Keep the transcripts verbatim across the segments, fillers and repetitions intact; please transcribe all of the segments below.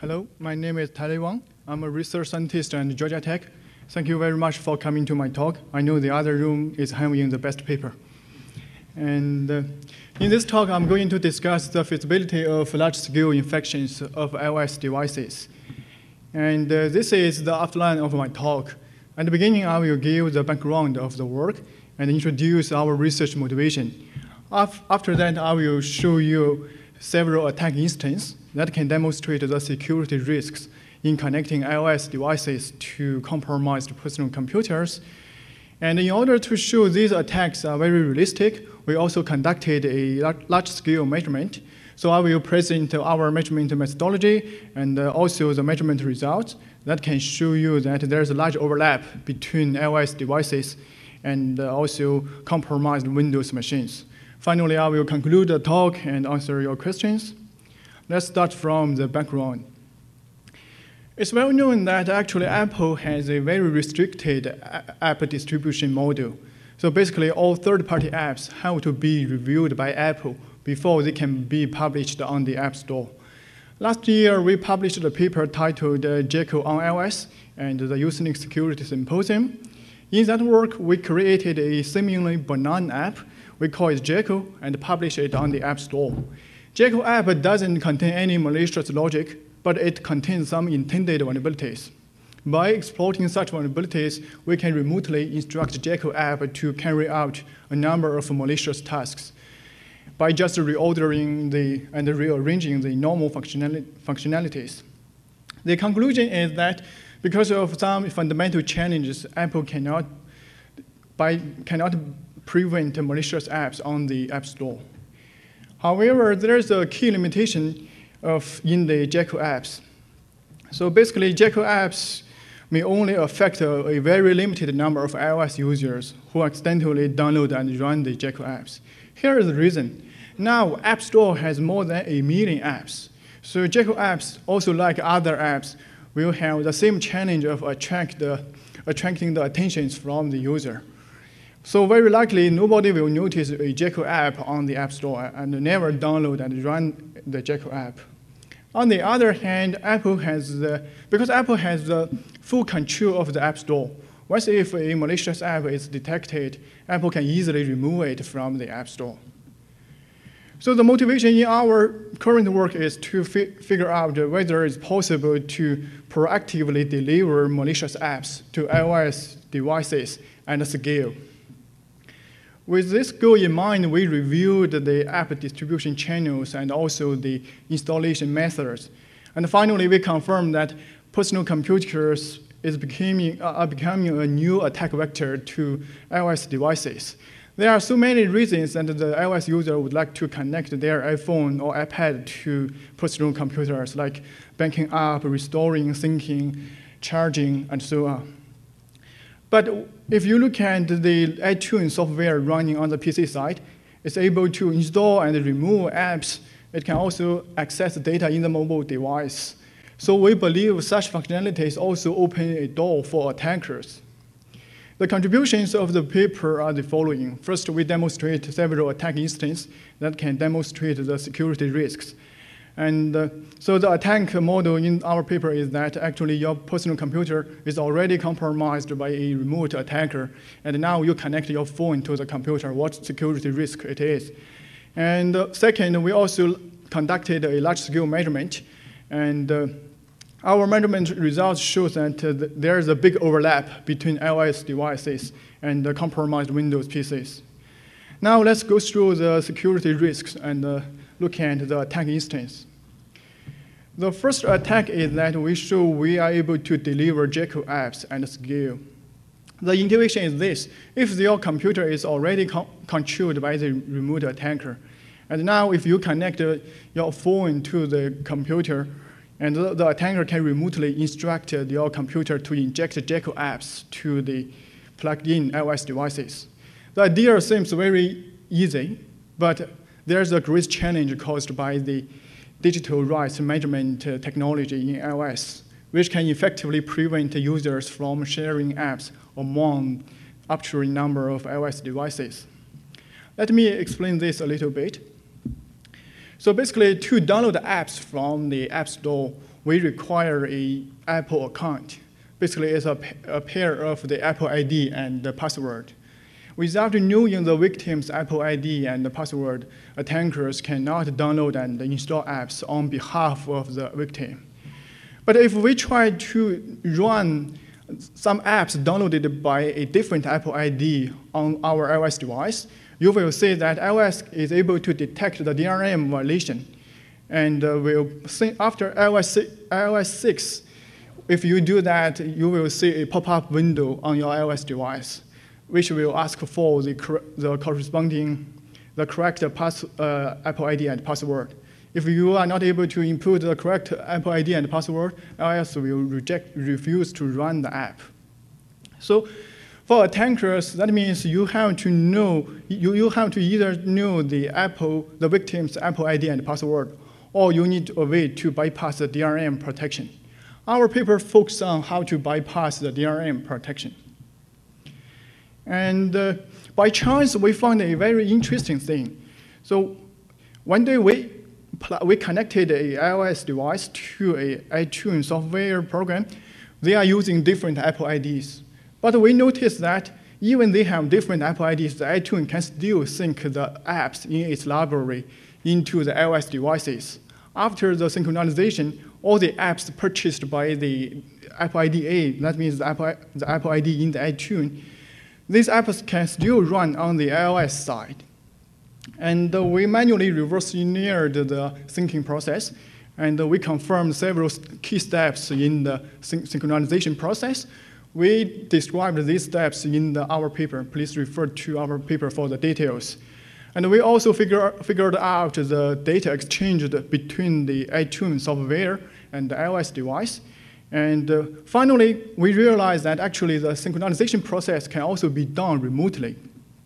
Hello, my name is Tailei Wang. I'm a research scientist at Georgia Tech. Thank you very much for coming to my talk. I know the other room is having the best paper. And uh, in this talk, I'm going to discuss the feasibility of large-scale infections of iOS devices. And uh, this is the outline of my talk. At the beginning, I will give the background of the work and introduce our research motivation. After that, I will show you several attack instances that can demonstrate the security risks in connecting iOS devices to compromised personal computers. And in order to show these attacks are very realistic, we also conducted a large-scale measurement. So I will present our measurement methodology and also the measurement results that can show you that there's a large overlap between iOS devices and also compromised Windows machines. Finally, I will conclude the talk and answer your questions. Let's start from the background. It's well known that actually Apple has a very restricted app distribution model. So basically, all third-party apps have to be reviewed by Apple before they can be published on the App Store. Last year, we published a paper titled uh, Jekyll on iOS and the Usenix Security Symposium. In that work, we created a seemingly benign app. We call it Jekyll and publish it on the App Store. Jekyll app doesn't contain any malicious logic, but it contains some intended vulnerabilities. By exploiting such vulnerabilities, we can remotely instruct Jekyll app to carry out a number of malicious tasks by just reordering the, and rearranging the normal functionali functionalities. The conclusion is that because of some fundamental challenges, Apple cannot, by, cannot prevent malicious apps on the App Store. However, there's a key limitation of in the Jekyll apps. So basically, Jekyll apps may only affect a, a very limited number of iOS users who accidentally download and run the Jekyll apps. Here is the reason. Now, App Store has more than a million apps. So Jekyll apps, also like other apps, will have the same challenge of attract the, attracting the attentions from the user. So very likely, nobody will notice a Jekyll app on the App Store and never download and run the Jekyll app. On the other hand, Apple has the, because Apple has the full control of the App Store, once if a malicious app is detected, Apple can easily remove it from the App Store. So the motivation in our current work is to fi figure out whether it's possible to proactively deliver malicious apps to iOS devices and scale. With this goal in mind, we reviewed the app distribution channels and also the installation methods. And finally, we confirmed that personal computers is becoming, uh, are becoming a new attack vector to iOS devices. There are so many reasons that the iOS user would like to connect their iPhone or iPad to personal computers, like banking app, restoring, syncing, charging, and so on. But if you look at the iTunes software running on the P C side, it's able to install and remove apps. It can also access data in the mobile device. So we believe such functionalities also open a door for attackers. The contributions of the paper are the following. First, we demonstrate several attack instances that can demonstrate the security risks. And uh, so the attack model in our paper is that actually your personal computer is already compromised by a remote attacker, and now you connect your phone to the computer, what security risk it is. And uh, second, we also conducted a large-scale measurement, and uh, our measurement results show that uh, there is a big overlap between iOS devices and the compromised Windows P Cs. Now let's go through the security risks and uh, look at the attack instance. The first attack is that we show we are able to deliver Jekyll apps at scale. The intuition is this: if your computer is already con controlled by the remote attacker, and now if you connect uh, your phone to the computer, and the, the attacker can remotely instruct uh, your computer to inject Jekyll apps to the plugged-in iOS devices. The idea seems very easy, but there's a great challenge caused by the digital rights measurement technology in iOS, which can effectively prevent users from sharing apps among up to a number of iOS devices. Let me explain this a little bit. So basically, to download apps from the App Store we require a Apple account. Basically, it's a, a pair of the Apple I D and the password. Without knowing the victim's Apple I D and the password, attackers cannot download and install apps on behalf of the victim. But if we try to run some apps downloaded by a different Apple I D on our iOS device, you will see that iOS is able to detect the D R M violation. And uh, will see after iOS six, if you do that, you will see a pop-up window on your iOS device, which will ask for the, the corresponding, the correct pass, uh, Apple I D and password. If you are not able to input the correct Apple I D and password, iOS will reject, refuse to run the app. So for attackers, that means you have to know, you, you have to either know the Apple, the victim's Apple I D and password, or you need a way to bypass the D R M protection. Our paper focuses on how to bypass the D R M protection. And uh, by chance, we found a very interesting thing. So one day we, we connected a iOS device to a iTunes software program. They are using different Apple I Ds. But we noticed that even they have different Apple I Ds, the iTunes can still sync the apps in its library into the iOS devices. After the synchronization, all the apps purchased by the Apple I D A, that means the Apple, the Apple I D in the iTunes, these apps can still run on the iOS side. And uh, we manually reverse engineered the syncing process, and uh, we confirmed several key steps in the syn synchronization process. We described these steps in the, our paper. Please refer to our paper for the details. And we also figure, figured out the data exchanged between the iTunes software and the iOS device. And uh, finally, we realized that actually the synchronization process can also be done remotely.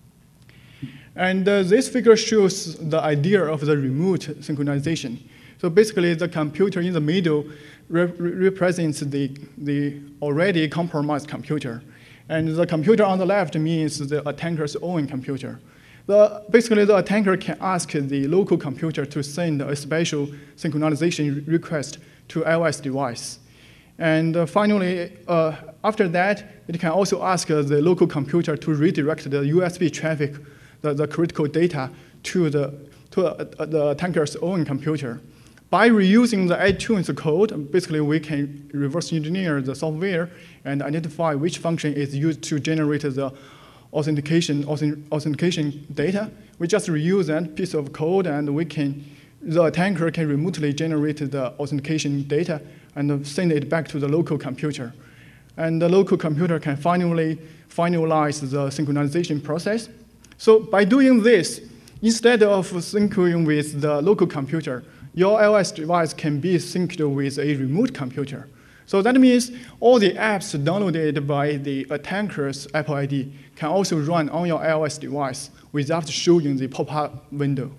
And uh, this figure shows the idea of the remote synchronization. So basically, the computer in the middle re represents the, the already compromised computer. And the computer on the left means the attacker's own computer. The, basically, the attacker can ask the local computer to send a special synchronization request to iOS device. And uh, finally, uh, after that, it can also ask uh, the local computer to redirect the U S B traffic, the, the critical data, to the, to uh, the attacker's own computer. By reusing the iTunes code, basically we can reverse engineer the software and identify which function is used to generate the authentication, authentication data. We just reuse that piece of code, and we can, the attacker can remotely generate the authentication data and send it back to the local computer. And the local computer can finally finalize the synchronization process. So by doing this, instead of syncing with the local computer, your iOS device can be synced with a remote computer. So that means all the apps downloaded by the attacker's Apple I D can also run on your iOS device without showing the pop-up window.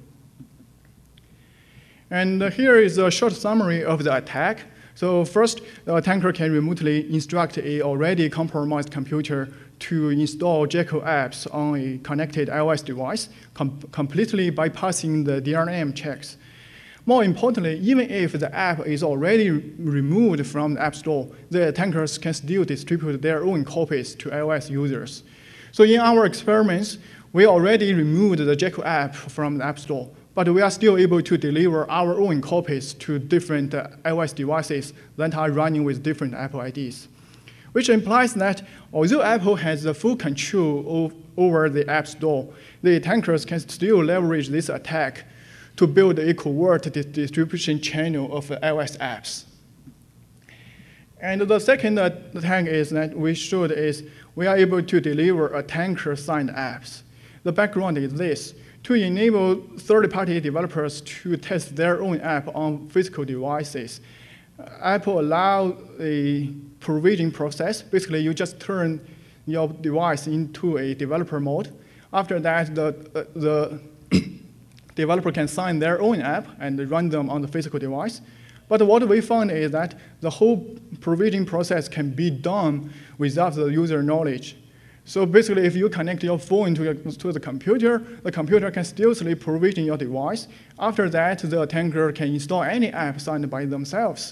And here is a short summary of the attack. So first, the attacker can remotely instruct a already compromised computer to install Jekyll apps on a connected iOS device, com completely bypassing the D R M checks. More importantly, even if the app is already removed from the App Store, the attackers can still distribute their own copies to iOS users. So in our experiments, we already removed the Jekyll app from the App Store, but we are still able to deliver our own copies to different uh, iOS devices that are running with different Apple I Ds, which implies that although Apple has the full control over the App Store, the attackers can still leverage this attack to build a covert distribution channel of iOS apps. And the second attack is that we showed is we are able to deliver attacker-signed apps. The background is this. To enable third-party developers to test their own app on physical devices, Apple allows a provisioning process. Basically, you just turn your device into a developer mode. After that, the, uh, the developer can sign their own app and run them on the physical device. But what we found is that the whole provisioning process can be done without the user knowledge. So basically, if you connect your phone to, your, to the computer, the computer can still provision your device. After that, the attacker can install any app signed by themselves.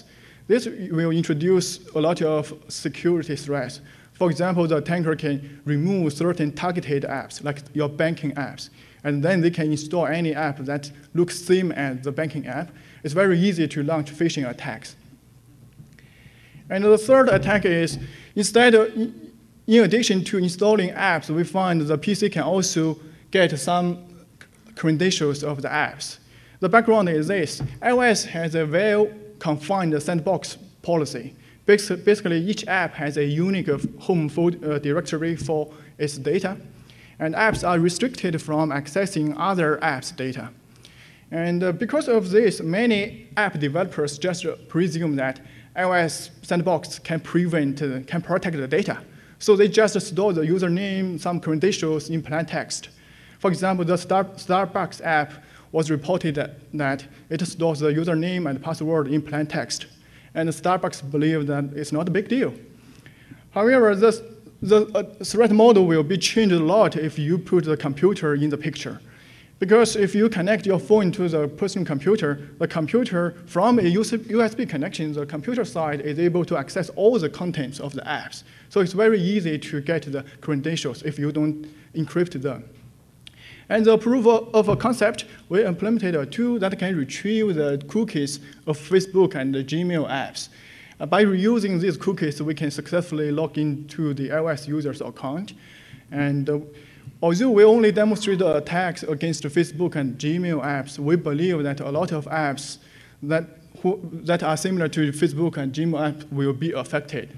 This will introduce a lot of security threats. For example, the attacker can remove certain targeted apps, like your banking apps, and then they can install any app that looks same as the banking app. It's very easy to launch phishing attacks. And the third attack is, instead of, in addition to installing apps, we find the P C can also get some credentials of the apps. The background is this: iOS has a well-confined sandbox policy. Basically, each app has a unique home folder directory for its data, and apps are restricted from accessing other apps' data. And uh, because of this, many app developers just presume that iOS sandbox can prevent, uh, can protect the data. So they just store the username, some credentials in plain text. For example, the Star Starbucks app was reported that, that it stores the username and password in plain text. And Starbucks believe that it's not a big deal. However, this, the uh, threat model will be changed a lot if you put the computer in the picture. Because if you connect your phone to the personal computer, the computer, from a U S B connection, the computer side is able to access all the contents of the apps. So it's very easy to get the credentials if you don't encrypt them. And the proof of a concept, we implemented a tool that can retrieve the cookies of Facebook and the Gmail apps. Uh, by reusing these cookies, we can successfully log into the iOS user's account. And uh, although we only demonstrate the attacks against Facebook and Gmail apps, we believe that a lot of apps that, who, that are similar to Facebook and Gmail apps will be affected.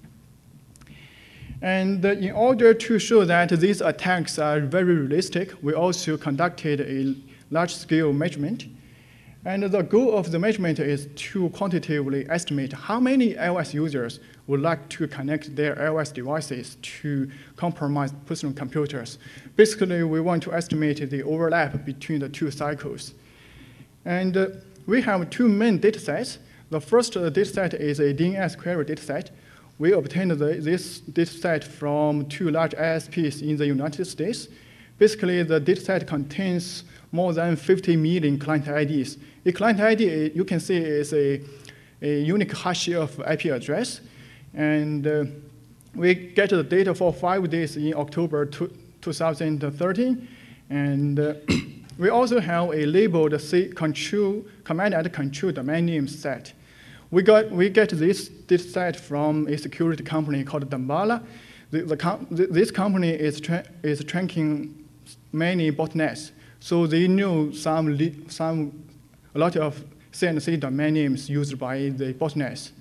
And uh, in order to show that these attacks are very realistic, we also conducted a large-scale measurement. And the goal of the measurement is to quantitatively estimate how many iOS users would like to connect their iOS devices to compromised personal computers. Basically, we want to estimate the overlap between the two cycles. And uh, we have two main data sets. The first uh, data set is a D N S query data set. We obtained the, this data set from two large I S Ps in the United States. Basically, the data set contains more than fifty million client I Ds. A client I D, you can see, is a, a unique hash of I P address. And uh, we get the data for five days in October two thousand thirteen. And uh, we also have a labeled C control, command and control domain name set. We, got, we get this data set from a security company called Damballa. The, the com this company is, tra is tracking many botnets. So they know some, some, a lot of C and C domain names used by the botnets.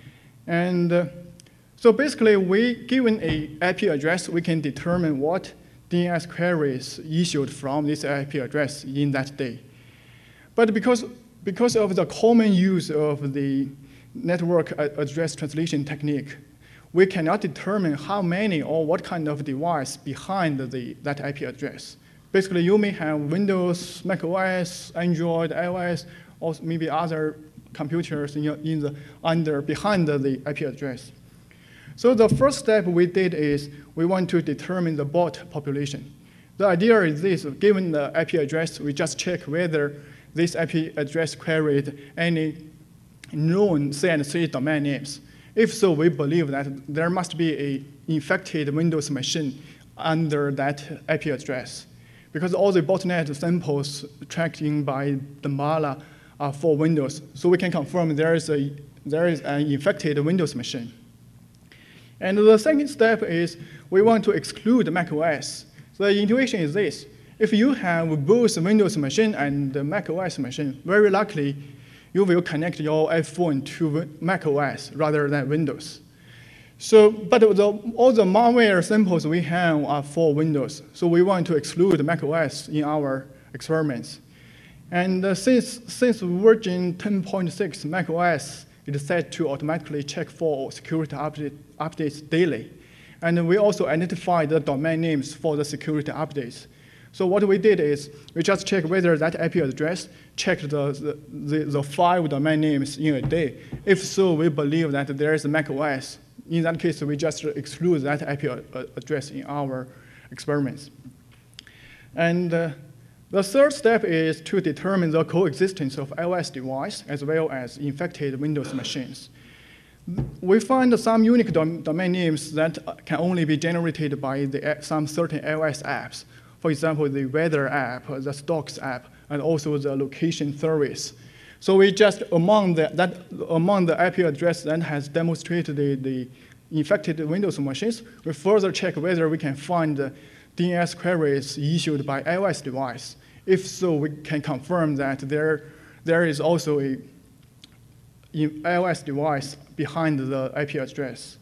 And uh, so basically, we, given a I P address, we can determine what D N S queries issued from this I P address in that day. But because, because of the common use of the network address translation technique, we cannot determine how many or what kind of device behind the, that I P address. Basically, you may have Windows, macOS, Android, iOS, or maybe other computers in, your, in the, under, behind the, the I P address. So the first step we did is we want to determine the bot population. The idea is this: given the I P address, we just check whether this I P address queried any known C and C domain names. If so, we believe that there must be an infected Windows machine under that I P address, because all the botnet samples tracked in by Damballa are for Windows. So we can confirm there is, a, there is an infected Windows machine. And the second step is we want to exclude macOS. So the intuition is this: if you have both Windows machine and the macOS machine, very likely you will connect your iPhone to macOS rather than Windows. So, but the, all the malware samples we have are for Windows. So we want to exclude macOS in our experiments. And uh, since, since version ten point six, macOS is set to automatically check for security update, updates daily. And we also identified the domain names for the security updates. So what we did is we just checked whether that I P address checked the, the, the, the five domain names in a day. If so, we believe that there is a macOS. In that case, we just exclude that I P address in our experiments. And uh, the third step is to determine the coexistence of iOS device as well as infected Windows machines. we find some unique dom domain names that can only be generated by the, some certain iOS apps. For example, the weather app, the stocks app, and also the location service. So we just, among the, that, among the I P address that has demonstrated the, the infected Windows machines, we further check whether we can find the D N S queries issued by iOS device. If so, we can confirm that there, there is also a iOS device behind the I P address.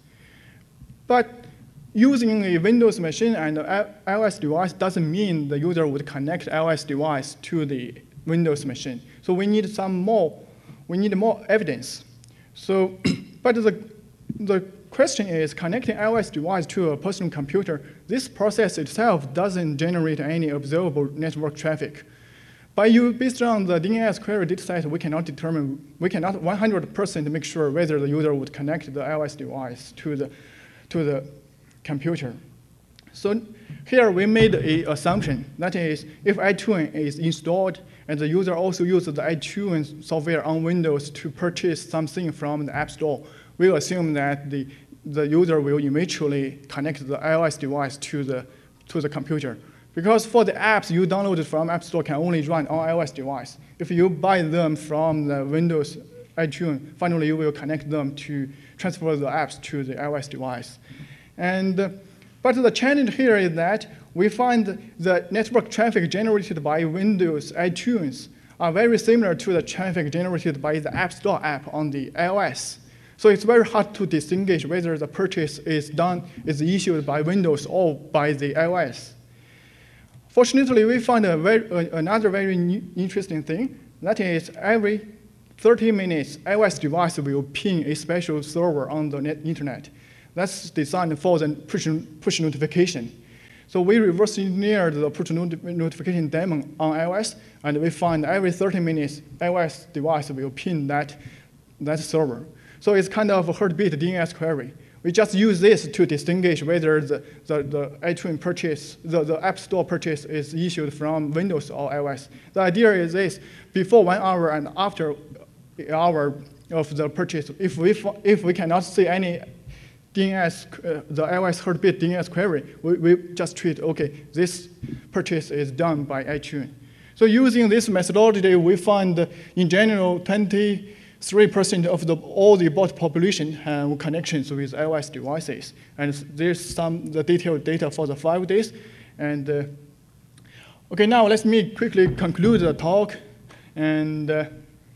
But using a Windows machine and an iOS device doesn't mean the user would connect iOS device to the Windows machine. So we need some more, we need more evidence. So, but the, the question is, connecting iOS device to a personal computer, this process itself doesn't generate any observable network traffic. By you, based on the D N S query dataset, we cannot determine, we cannot one hundred percent make sure whether the user would connect the iOS device to the, to the computer. So here we made an assumption. That is, if iTunes is installed and the user also uses the iTunes software on Windows to purchase something from the App Store, we'll assume that the, the user will eventually connect the iOS device to the, to the computer. Because for the apps you downloaded from App Store can only run on iOS device. If you buy them from the Windows iTunes, finally you will connect them to transfer the apps to the iOS device. And, uh, but the challenge here is that we find the network traffic generated by Windows iTunes are very similar to the traffic generated by the App Store app on the iOS. So it's very hard to distinguish whether the purchase is done, is issued by Windows or by the iOS. Fortunately, we found a very, uh, another very new, interesting thing. That is, every thirty minutes, iOS device will ping a special server on the net internet. That's designed for the push, push notification. So we reverse engineered the push not notification daemon on iOS, and we find every thirty minutes, iOS device will ping that, that server. So it's kind of a heartbeat D N S query. We just use this to distinguish whether the, the, the iTunes purchase, the, the App Store purchase is issued from Windows or iOS. The idea is this: before one hour and after an hour of the purchase, if we, if we cannot see any D N S, uh, the iOS heartbeat D N S query, we, we just treat, okay, this purchase is done by iTunes. So using this methodology, we find in general twenty-three percent of the, all the bot population have connections with iOS devices. And there's some the detailed data for the five days. And uh, okay, now let me quickly conclude the talk. And uh,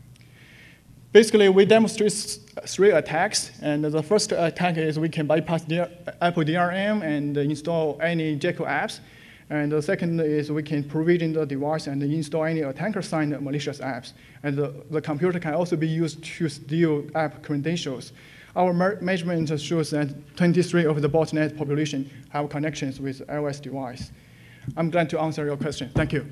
basically, we demonstrate three attacks. And the first attack is we can bypass the Apple D R M and install any Jekyll apps. And the second is we can provision the device and install any attacker-signed malicious apps. And the, the computer can also be used to steal app credentials. Our measurement shows that twenty-three of the botnet population have connections with iOS device. I'm glad to answer your question. Thank you.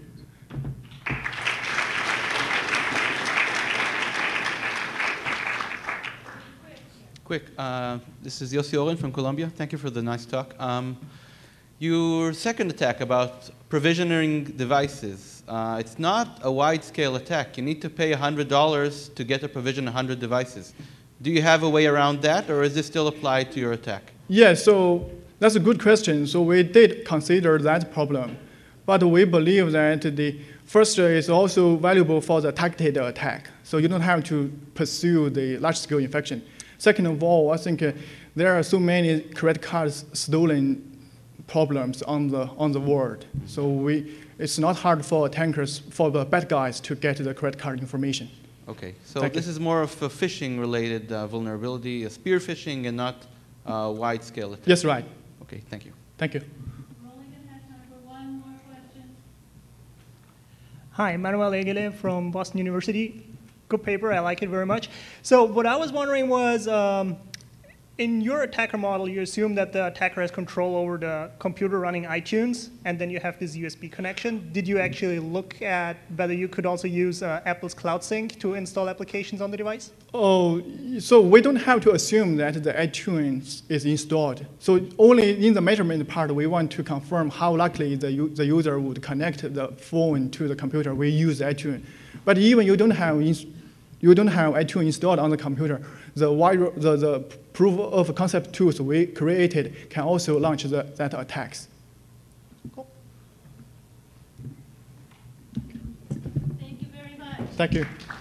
Quick, uh, this is Yossi Oren from Columbia. Thank you for the nice talk. Um, Your second attack about provisioning devices, uh, it's not a wide-scale attack. You need to pay one hundred dollars to get to provision one hundred devices. Do you have a way around that, or is this still applied to your attack? Yeah, so that's a good question. So we did consider that problem. But we believe that the first is also valuable for the targeted attack. So you don't have to pursue the large-scale infection. Second of all, I think uh, there are so many credit cards stolen problems on the on the world. So we, it's not hard for attackers, for the bad guys to get the credit card information. Okay, so Thank this you. is more of a phishing-related uh, vulnerability, a spear phishing, and not uh, wide-scale attack. Yes, right. Okay, thank you. Thank you. We're only going to have time for one more question. Hi, Manuel Egele from Boston University. Good paper, I like it very much. So what I was wondering was, um, in your attacker model, you assume that the attacker has control over the computer running iTunes, and then you have this U S B connection. Did you actually look at whether you could also use uh, Apple's Cloud Sync to install applications on the device? Oh, so we don't have to assume that the iTunes is installed. So only in the measurement part, we want to confirm how likely the, the user would connect the phone to the computer. We use iTunes. But even you don't have, you don't have iTunes installed on the computer, the, wide, the, the proof of concept tools we created can also launch the, that attacks. Cool. Thank you very much. Thank you.